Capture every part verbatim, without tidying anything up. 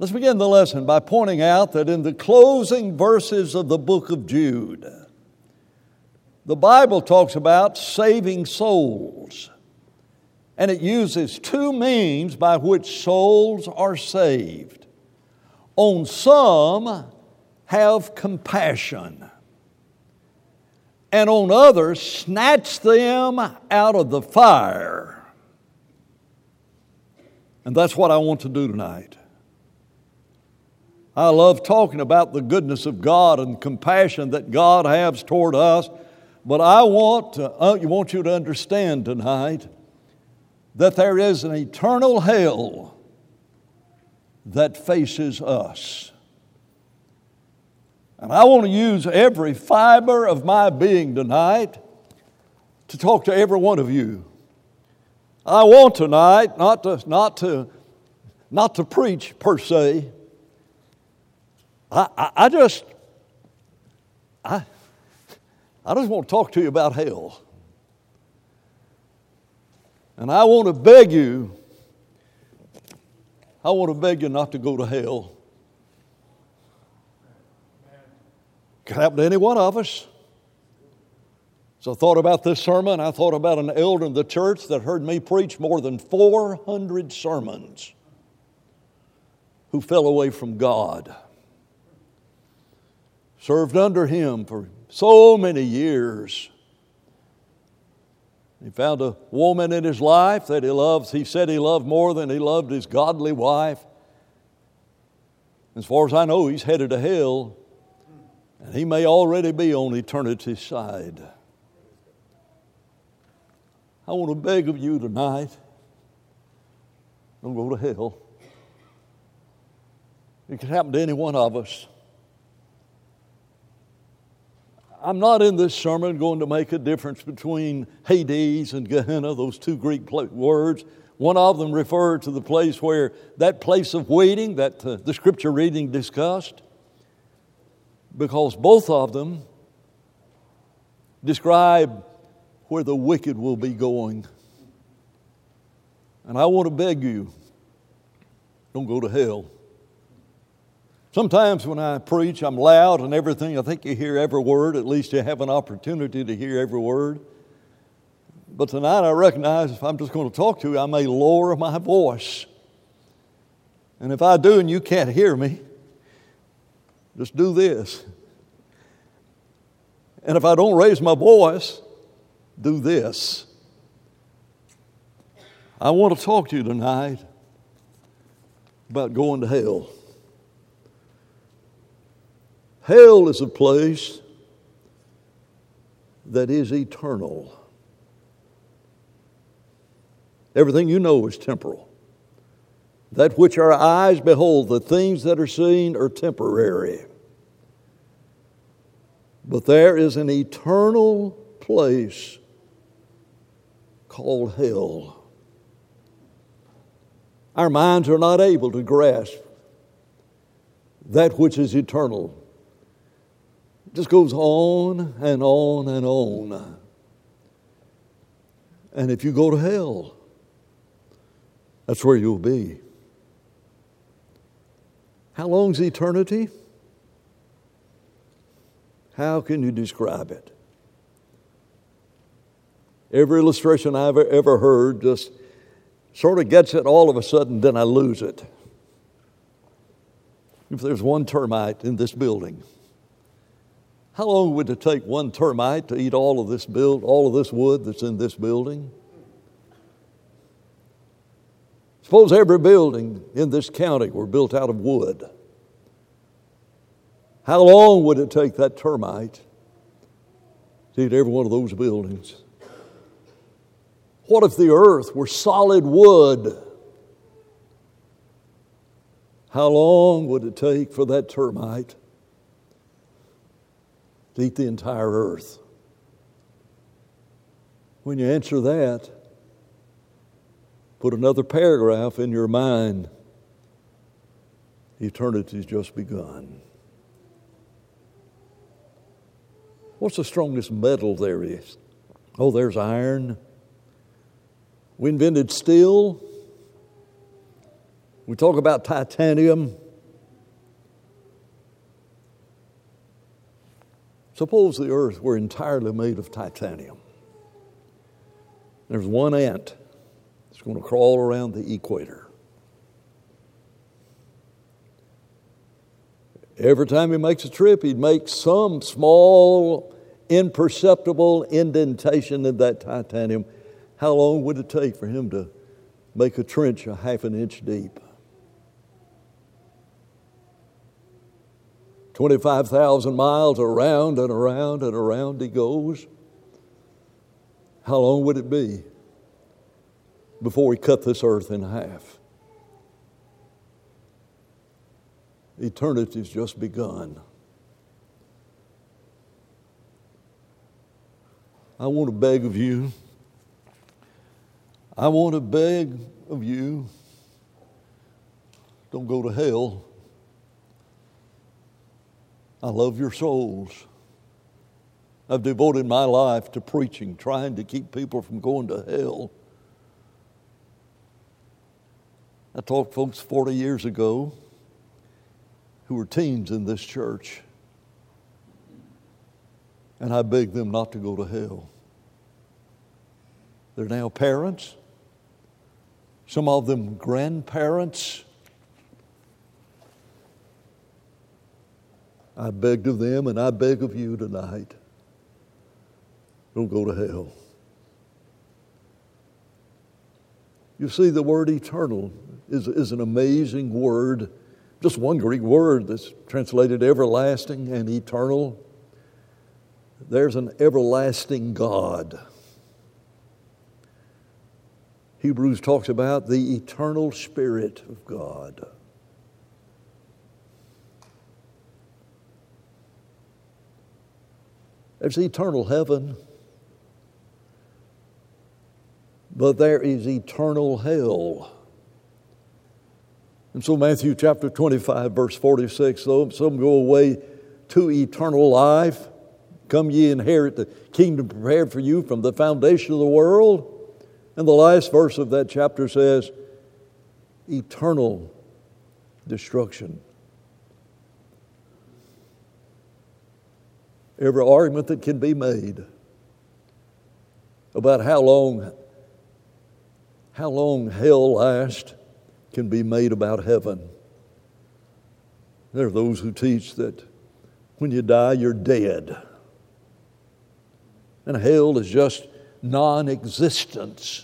Let's begin the lesson by pointing out that in the closing verses of the book of Jude, the Bible talks about saving souls, and it uses two means by which souls are saved. On some, have compassion, and on others, snatch them out of the fire. And that's what I want to do tonight. I love talking about the goodness of God and compassion that God has toward us, but I want to, uh, want you to understand tonight that there is an eternal hell that faces us. And I want to use every fiber of my being tonight to talk to every one of you. I want tonight not to, not to, not to preach per se. I, I, I just, I, I just want to talk to you about hell. And I want to beg you, I want to beg you not to go to hell. Could happen to any one of us. So I thought about this sermon. I thought about an elder in the church that heard me preach more than four hundred sermons who fell away from God. Served under him for so many years. He found a woman in his life that he loves. He said he loved more than he loved his godly wife. As far as I know, he's headed to hell. And he may already be on eternity's side. I want to beg of you tonight, don't go to hell. It could happen to any one of us. I'm not in this sermon going to make a difference between Hades and Gehenna, those two Greek words. One of them referred to the place where that place of waiting that uh, the scripture reading discussed, because both of them describe where the wicked will be going. And I want to beg you, don't go to hell. Sometimes when I preach, I'm loud and everything. I think you hear every word. At least you have an opportunity to hear every word. But tonight I recognize if I'm just going to talk to you, I may lower my voice. And if I do and you can't hear me, just do this. And if I don't raise my voice, do this. I want to talk to you tonight about going to hell. Hell is a place that is eternal. Everything you know is temporal. That which our eyes behold, the things that are seen are temporary. But there is an eternal place called hell. Our minds are not able to grasp that which is eternal. It just goes on and on and on. And if you go to hell, that's where you'll be. How long's eternity? How can you describe it? Every illustration I've ever heard just sort of gets it all of a sudden, then I lose it. If there's one termite in this building, how long would it take one termite to eat all of this build, all of this wood that's in this building? Suppose every building in this county were built out of wood. How long would it take that termite to eat every one of those buildings? What if the earth were solid wood? How long would it take for that termite to eat the entire earth? When you answer that, put another paragraph in your mind. Eternity's just begun. What's the strongest metal there is? Oh, there's iron. We invented steel. We talk about titanium. Suppose the earth were entirely made of titanium. There's one ant that's going to crawl around the equator. Every time he makes a trip, he'd make some small, imperceptible indentation in that titanium. How long would it take for him to make a trench a half an inch deep? twenty-five thousand miles around and around and around he goes. How long would it be before he cut this earth in half? Eternity's just begun. I want to beg of you, I want to beg of you, don't go to hell. I love your souls. I've devoted my life to preaching, trying to keep people from going to hell. I taught folks forty years ago who were teens in this church, and I begged them not to go to hell. They're now parents, some of them grandparents. I begged of them, and I beg of you tonight, don't go to hell. You see, the word eternal is, is an amazing word. Just one Greek word that's translated everlasting and eternal. There's an everlasting God. Hebrews talks about the eternal Spirit of God. There's eternal heaven, but there is eternal hell. And so Matthew chapter twenty-five, verse forty-six, though some go away to eternal life, come ye inherit the kingdom prepared for you from the foundation of the world. And the last verse of that chapter says, eternal destruction. Every argument that can be made about how long, how long hell lasts can be made about heaven. There are those who teach that when you die, you're dead. And hell is just non-existence.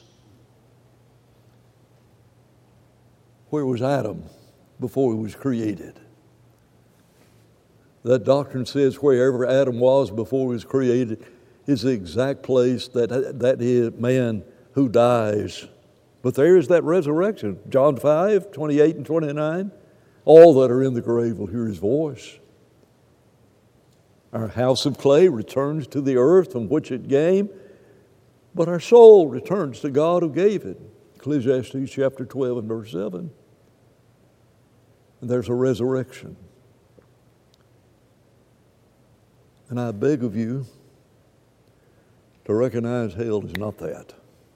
Where was Adam before he was created? That doctrine says wherever Adam was before he was created is the exact place that that is man who dies. But there is that resurrection. John five, twenty-eight and twenty-nine. All that are in the grave will hear his voice. Our house of clay returns to the earth from which it came, but our soul returns to God who gave it. Ecclesiastes chapter twelve and verse seven. And there's a resurrection. And I beg of you to recognize hell is not that.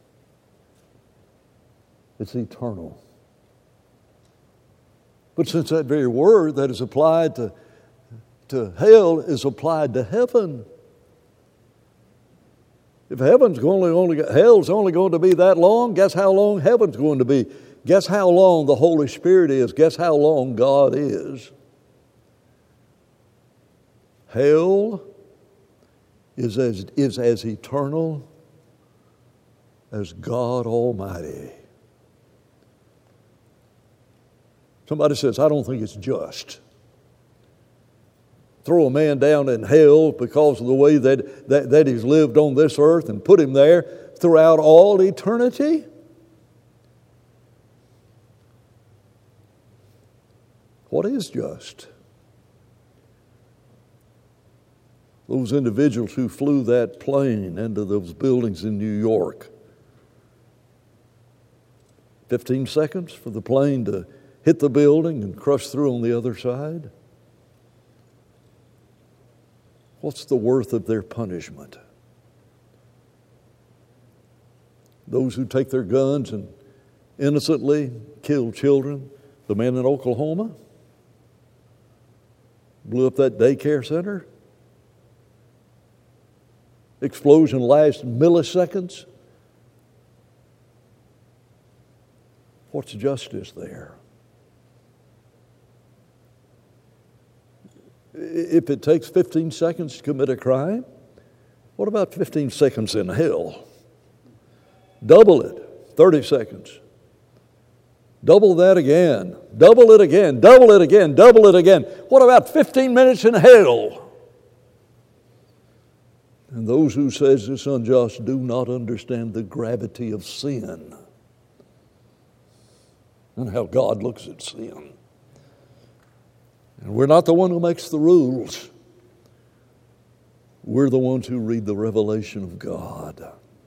It's eternal. But since that very word that is applied to, to hell is applied to heaven, if heaven's only, only, hell's only going to be that long, guess how long heaven's going to be? Guess how long the Holy Spirit is? Guess how long God is? Hell is as, is as eternal as God Almighty. Somebody says, I don't think it's just. Throw a man down in hell because of the way that, that, that he's lived on this earth and put him there throughout all eternity? What is just? Those individuals who flew that plane into those buildings in New York. fifteen seconds for the plane to hit the building and crush through on the other side. What's the worth of their punishment? Those who take their guns and innocently kill children. The man in Oklahoma blew up that daycare center. explosion lasts milliseconds. What's justice there? If it takes fifteen seconds to commit a crime, what about fifteen seconds in hell? Double it, thirty seconds. Double that again, double it again, double it again, double it again. What about fifteen minutes in hell? And those who says it's unjust do not understand the gravity of sin and how God looks at sin. And we're not the one who makes the rules. We're the ones who read the revelation of God.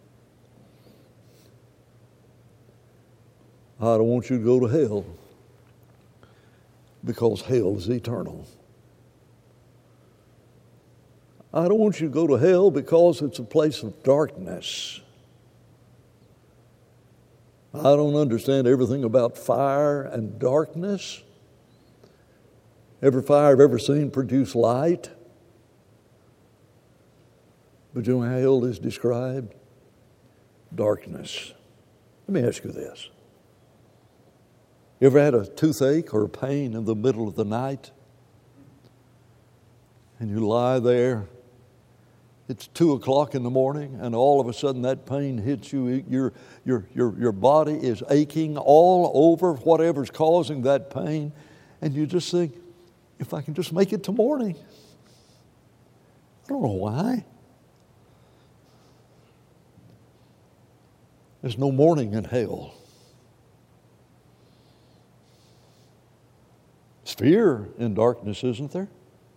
I don't want you to go to hell because hell is eternal. I don't want you to go to hell because it's a place of darkness. I don't understand everything about fire and darkness. Every fire I've ever seen produce light. But you know how hell is described? Darkness. Let me ask you this. You ever had a toothache or a pain in the middle of the night? And you lie there. It's two o'clock in the morning, and all of a sudden that pain hits you. Your, your, your, your body is aching all over whatever's causing that pain. And you just think, if I can just make it to morning. I don't know why. There's no morning in hell. There's fear in darkness, isn't there?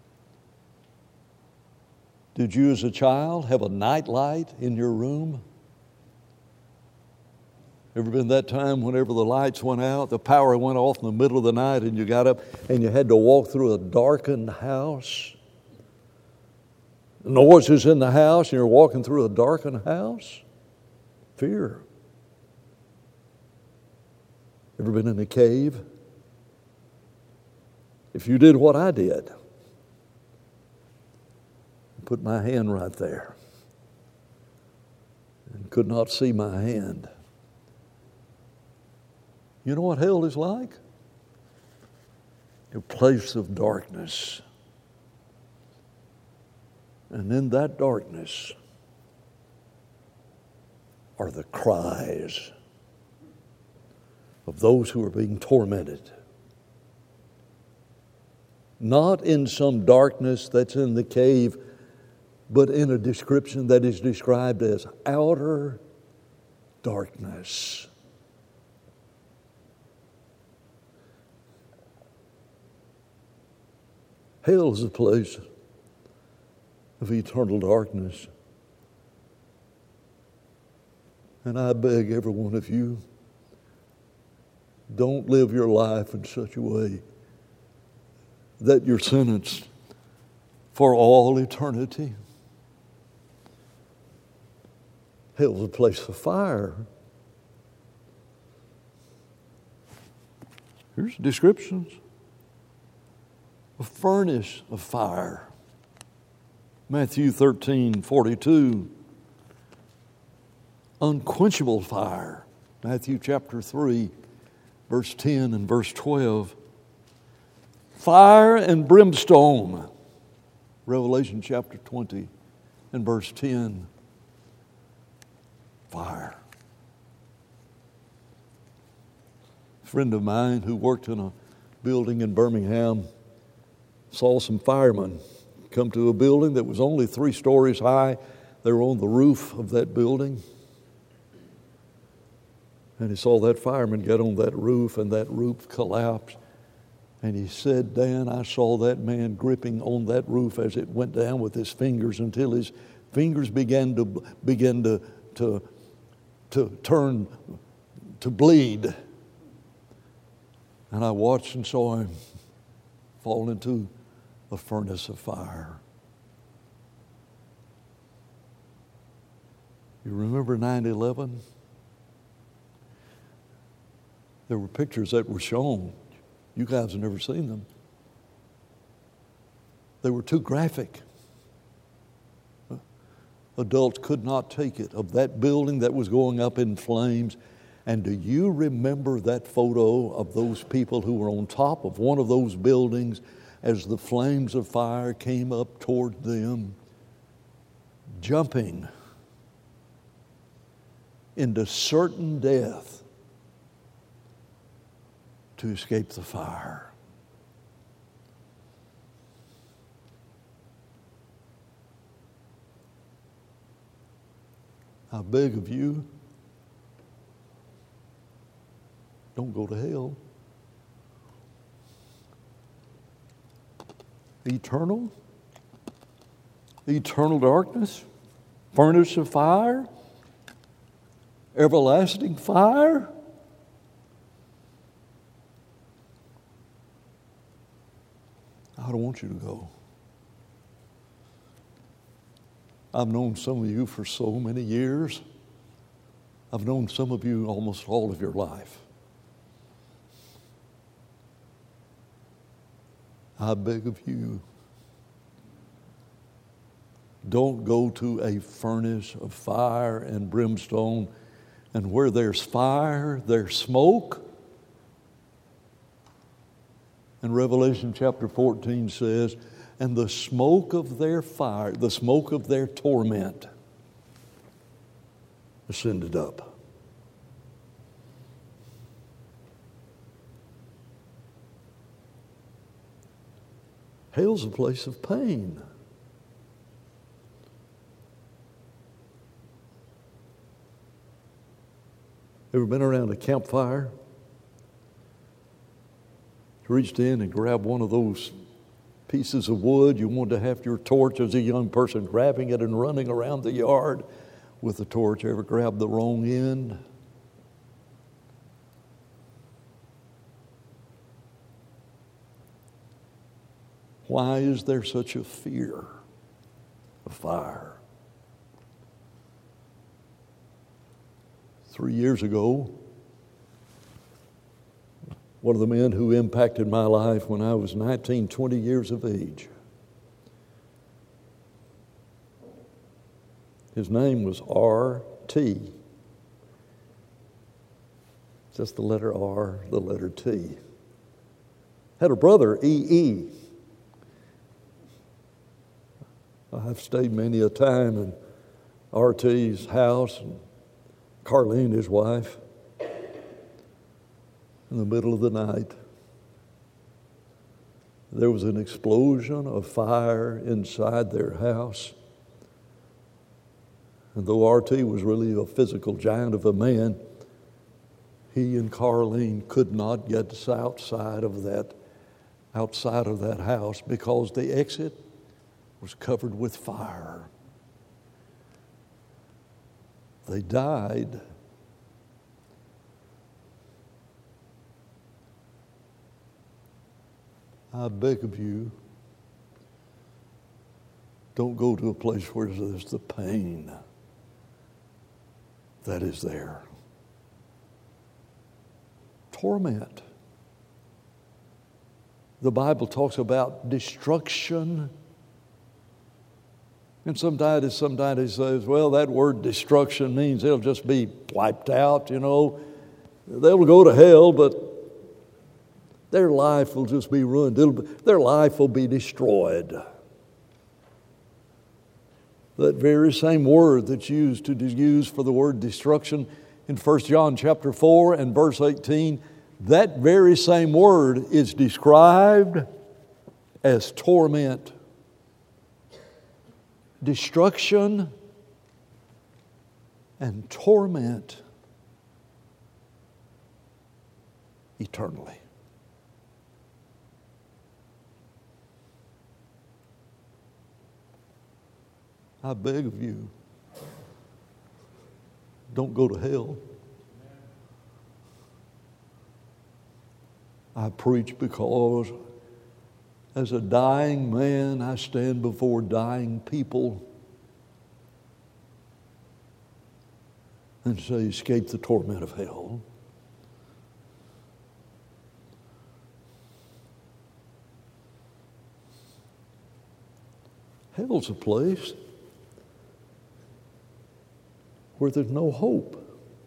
Did you as a child have a night light in your room? Ever been that time whenever the lights went out, the power went off in the middle of the night and you got up and you had to walk through a darkened house? The noise is in the house and you're walking through a darkened house? Fear. Ever been in a cave? If you did what I did, put my hand right there and could not see my hand. You know what hell is like? A place of darkness. And in that darkness are the cries of those who are being tormented. Not in some darkness that's in the cave, but in a description that is described as outer darkness. Hell is a place of eternal darkness. And I beg every one of you, don't live your life in such a way that you're sentenced for all eternity. Hell's a place of fire. Here's descriptions. A furnace of fire. Matthew thirteen forty-two. Unquenchable fire. Matthew chapter three, verse ten and verse twelve. Fire and brimstone. Revelation chapter twenty and verse ten. Fire. A friend of mine who worked in a building in Birmingham saw some firemen come to a building that was only three stories high. They were on the roof of that building. And he saw that fireman get on that roof, and that roof collapsed. And he said, Dan, I saw that man gripping on that roof as it went down with his fingers until his fingers began to begin to, to, to turn to bleed. And I watched and saw him fall into a furnace of fire. You remember nine eleven? There were pictures that were shown. You guys have never seen them. They were too graphic. Adults could not take it, of that building that was going up in flames. And do you remember that photo of those people who were on top of one of those buildings as the flames of fire came up toward them, jumping into certain death to escape the fire? I beg of you, don't go to hell. Eternal, eternal darkness, furnace of fire, everlasting fire. I don't want you to go. I've known some of you for so many years. I've known some of you almost all of your life. I beg of you, don't go to a furnace of fire and brimstone, and where there's fire, there's smoke. And Revelation chapter fourteen says, and the smoke of their fire, the smoke of their torment, ascended up. Hell's a place of pain. Ever been around a campfire? Reached in and grabbed one of those pieces of wood. You wanted to have your torch as a young person, grabbing it and running around the yard with the torch. Ever grabbed the wrong end? Why is there such a fear of fire? Three years ago, one of the men who impacted my life when I was nineteen, twenty years of age, his name was R T Just the letter R, the letter T. Had a brother, E E I've stayed many a time in R T's house, and Carlene, his wife, in the middle of the night. There was an explosion of fire inside their house. And though R T was really a physical giant of a man, he and Carlene could not get outside of that, outside of that house because the exit was covered with fire. They died. I beg of you, don't go to a place where there's the pain that is there. Torment. The Bible talks about destruction. And sometimes, sometimes it says, well, that word destruction means they'll just be wiped out, you know. They'll go to hell, but their life will just be ruined. It'll, their life will be destroyed. That very same word that's used to use for the word destruction in First John chapter four and verse eighteen, that very same word is described as torment. Destruction and torment eternally. I beg of you, don't go to hell. I preach because as a dying man, I stand before dying people and say, escape the torment of hell. Hell's a place where there's no hope.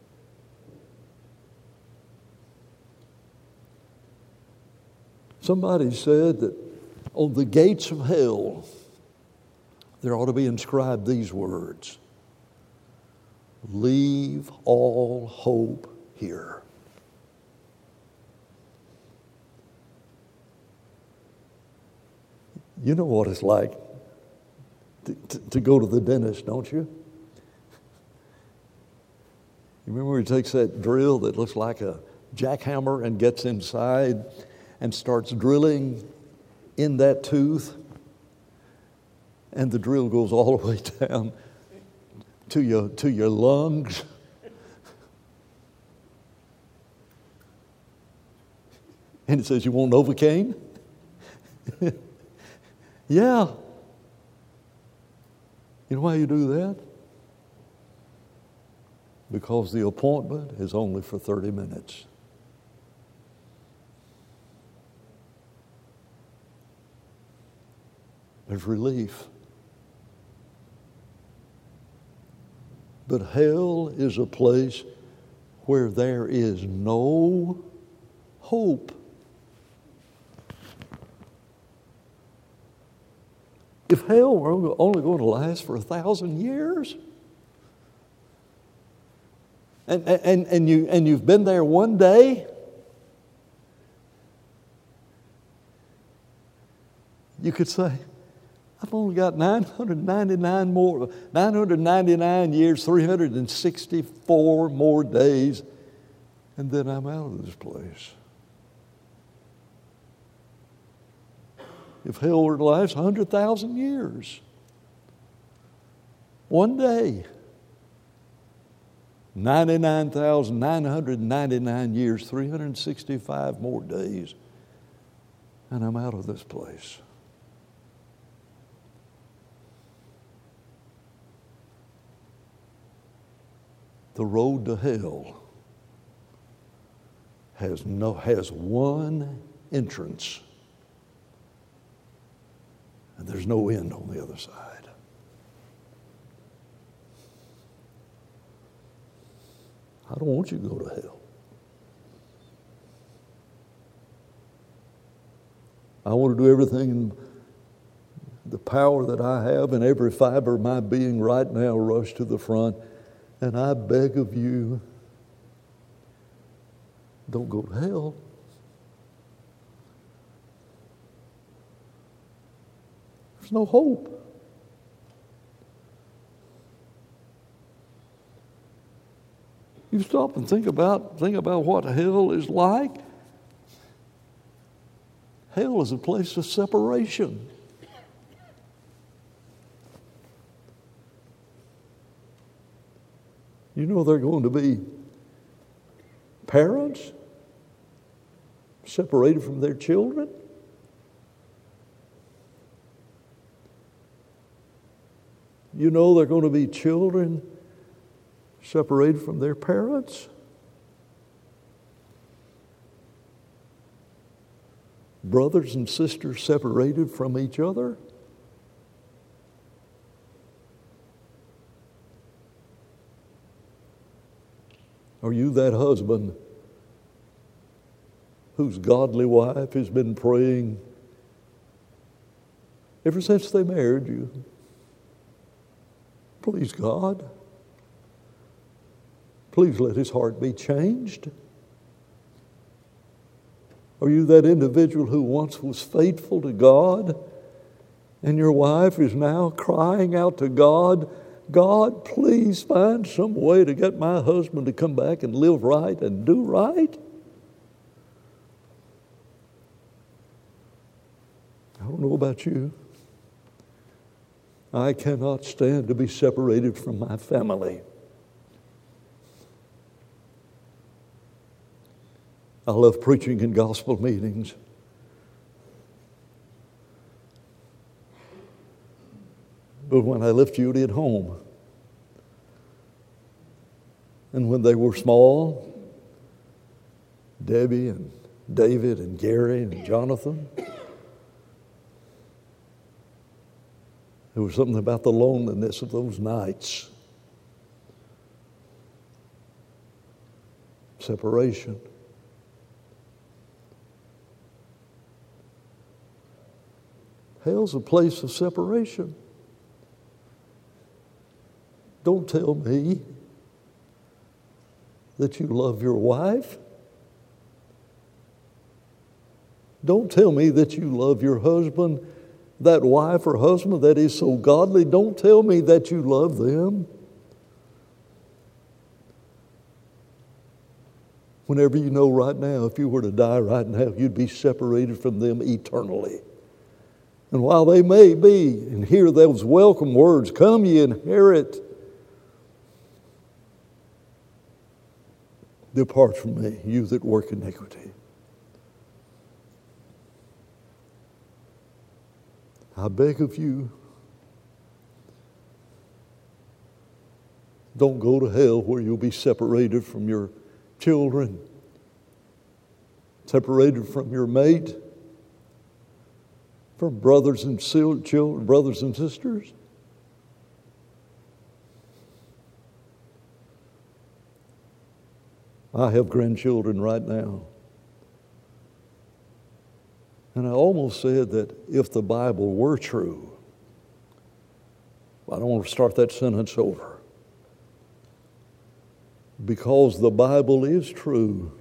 Somebody said that on the gates of hell, there ought to be inscribed these words: leave all hope here. You know what it's like to, to, to go to the dentist, don't you? You remember when he takes that drill that looks like a jackhammer and gets inside and starts drilling in that tooth, and the drill goes all the way down to your, to your lungs? And it says, you want Novocaine? Yeah. You know why you do that? Because the appointment is only for thirty minutes. There's relief. But hell is a place where there is no hope. If hell were only going to last for a thousand years, and, and, and, you, and you've been there one day, you could say, I've only got nine hundred ninety-nine more, nine hundred ninety-nine years, three hundred sixty-four more days, and then I'm out of this place. If hell were to last one hundred thousand years, one day, ninety-nine thousand nine hundred ninety-nine years, three hundred sixty-five more days, and I'm out of this place. The road to hell has no has one entrance, and there's no end on the other side. I don't want you to go to hell. I want to do everything in the power that I have, and every fiber of my being right now rush to the front. And I beg of you, don't go to hell. There's no hope. You stop and think about, think about what hell is like. Hell is a place of separation. You know there are going to be parents separated from their children. You know there are going to be children separated from their parents. Brothers and sisters separated from each other. Are you that husband whose godly wife has been praying ever since they married you? Please, God, please let his heart be changed. Are you that individual who once was faithful to God, and your wife is now crying out to God, God, please find some way to get my husband to come back and live right and do right? I don't know about you. I cannot stand to be separated from my family. I love preaching in gospel meetings. But when I left Judy at home, and when they were small, Debbie and David and Gary and Jonathan, there was something about the loneliness of those nights Separation. Hell's a place of separation. Don't tell me that you love your wife. Don't tell me that you love your husband, that wife or husband that is so godly. Don't tell me that you love them. Whenever you know right now, if you were to die right now, you'd be separated from them eternally. And while they may be and hear those welcome words, come ye inherit, depart from me, you that work iniquity. I beg of you, don't go to hell where you'll be separated from your children, separated from your mate, from brothers and children, brothers and sisters. I have grandchildren right now. And I almost said that if the Bible were true, I don't want to start that sentence over. Because the Bible is true,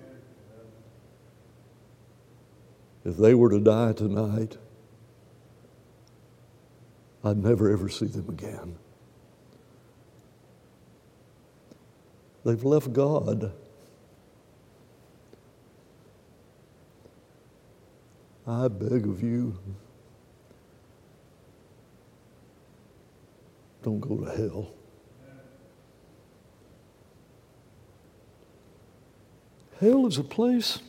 if they were to die tonight, I'd never ever see them again. They've left God. I beg of you, don't go to hell. Hell is a place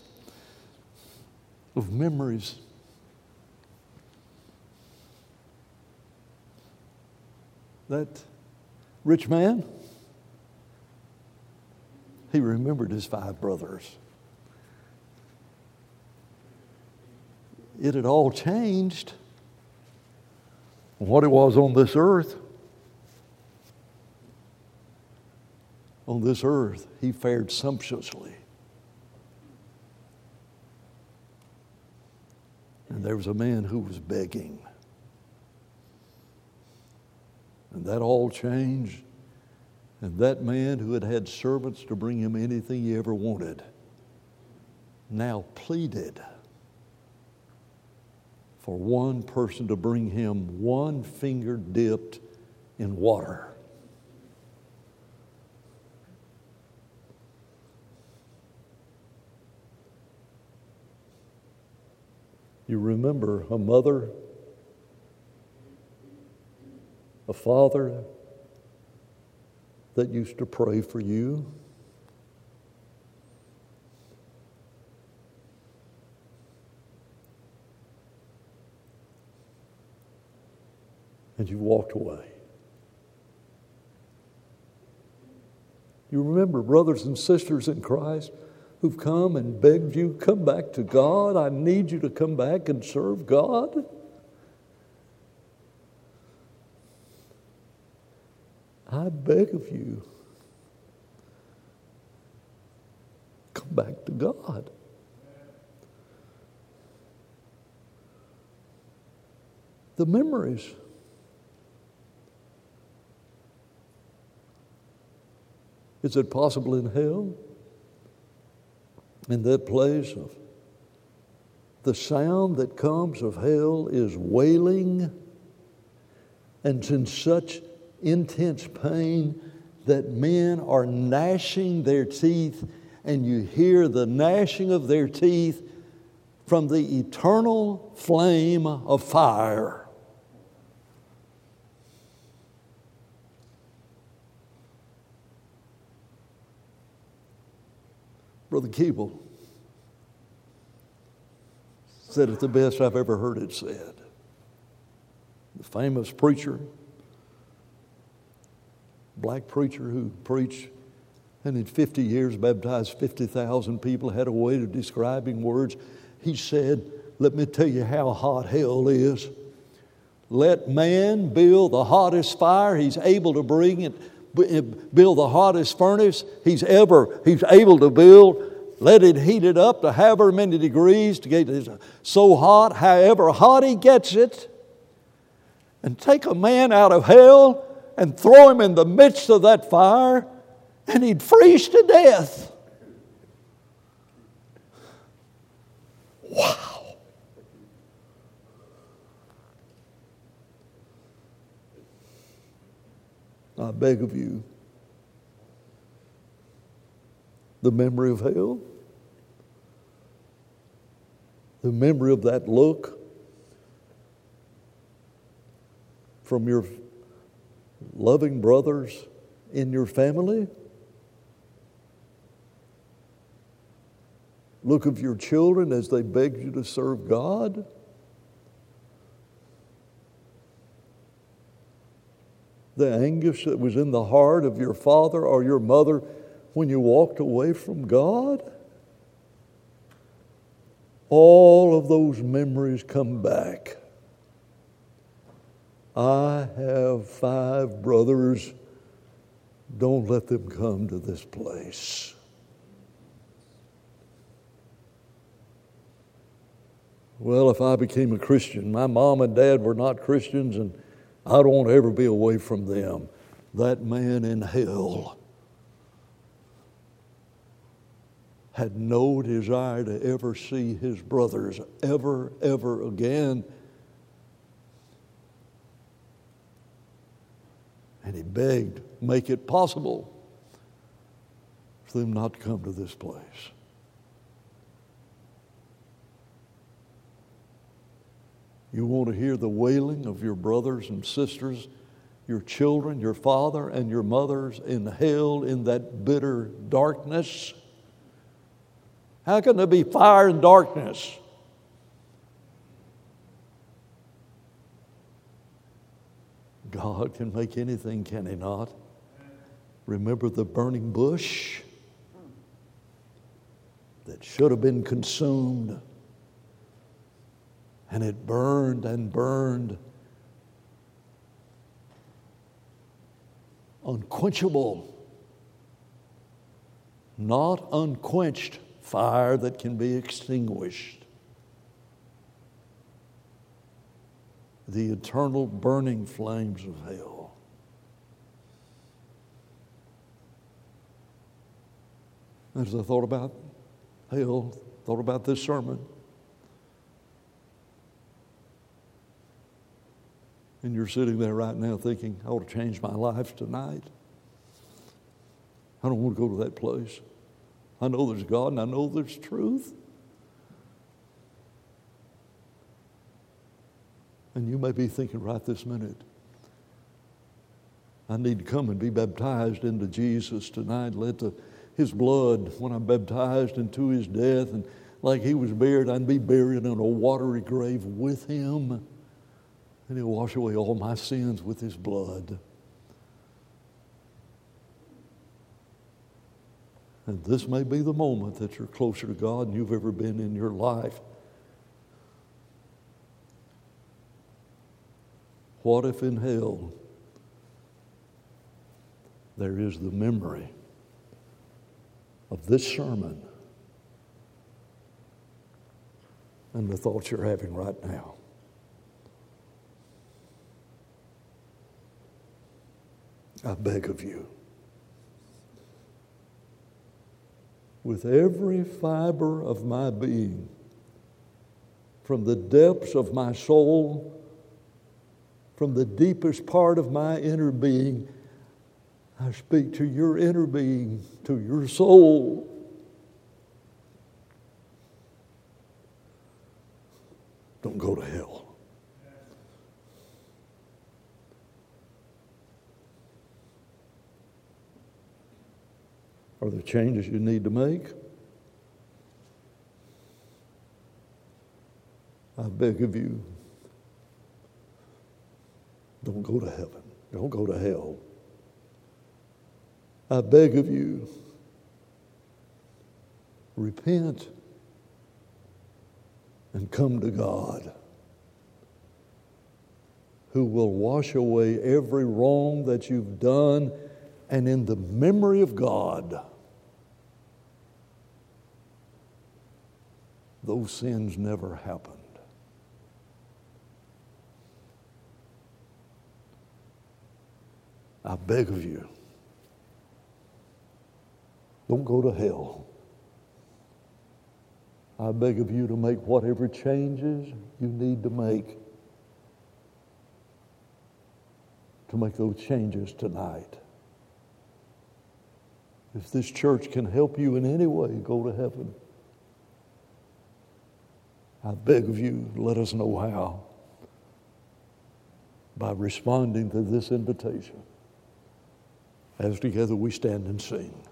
of memories. That rich man, he remembered his five brothers. It had all changed from what it was on this earth. On this earth, he fared sumptuously. And there was a man who was begging. And that all changed. And that man who had had servants to bring him anything he ever wanted now pleaded for one person to bring him one finger dipped in water. You remember a mother, a father that used to pray for you. And you walked away. You remember brothers and sisters in Christ who've come and begged you, come back to God. I need you to come back and serve God. I beg of you, come back to God. The memories. Is it possible in hell? In that place of the sound that comes of hell is wailing, and it's in such intense pain that men are gnashing their teeth, and you hear the gnashing of their teeth from the eternal flame of fire. Brother Keeble said it the best I've ever heard it said. The famous preacher, black preacher who preached and in fifty years baptized fifty thousand people, had a way of describing words. He said, let me tell you how hot hell is. Let man build the hottest fire he's able to bring it, build the hottest furnace he's ever, he's able to build. Let it heat it up to however many degrees to get it so hot, however hot he gets it. And take a man out of hell and throw him in the midst of that fire, and he'd freeze to death. Wow. I beg of you, the memory of hell, the memory of that look from your loving brothers in your family, look of your children as they begged you to serve God, the anguish that was in the heart of your father or your mother when you walked away from God. All of those memories come back. I have five brothers. Don't let them come to this place. Well, if I became a Christian, my mom and dad were not Christians, and I don't want to ever be away from them. That man in hell had no desire to ever see his brothers ever, ever again. And he begged, make it possible for them not to come to this place. You want to hear the wailing of your brothers and sisters, your children, your father and your mothers in hell in that bitter darkness? How can there be fire and darkness? God can make anything, can He not? Remember the burning bush that should have been consumed, and it burned and burned, unquenchable, not unquenched fire that can be extinguished. The eternal burning flames of hell. As I thought about hell, thought about this sermon, and you're sitting there right now thinking, I ought to change my life tonight. I don't want to go to that place. I know there's God and I know there's truth. And you may be thinking right this minute, I need to come and be baptized into Jesus tonight. Let the, His blood, when I'm baptized into His death, and like He was buried, I'd be buried in a watery grave with Him. And He'll wash away all my sins with His blood. And this may be the moment that you're closer to God than you've ever been in your life. What if in hell there is the memory of this sermon and the thoughts you're having right now? I beg of you, with every fiber of my being, from the depths of my soul, from the deepest part of my inner being, I speak to your inner being, to your soul. Don't go to hell. Are there changes you need to make? I beg of you, don't go to heaven. Don't go to hell. I beg of you, repent and come to God, who will wash away every wrong that you've done and in the memory of God, those sins never happened. I beg of you, don't go to hell. I beg of you to make whatever changes you need to make to make those changes tonight. If this church can help you in any way go to heaven, I beg of you, let us know how by responding to this invitation as together we stand and sing.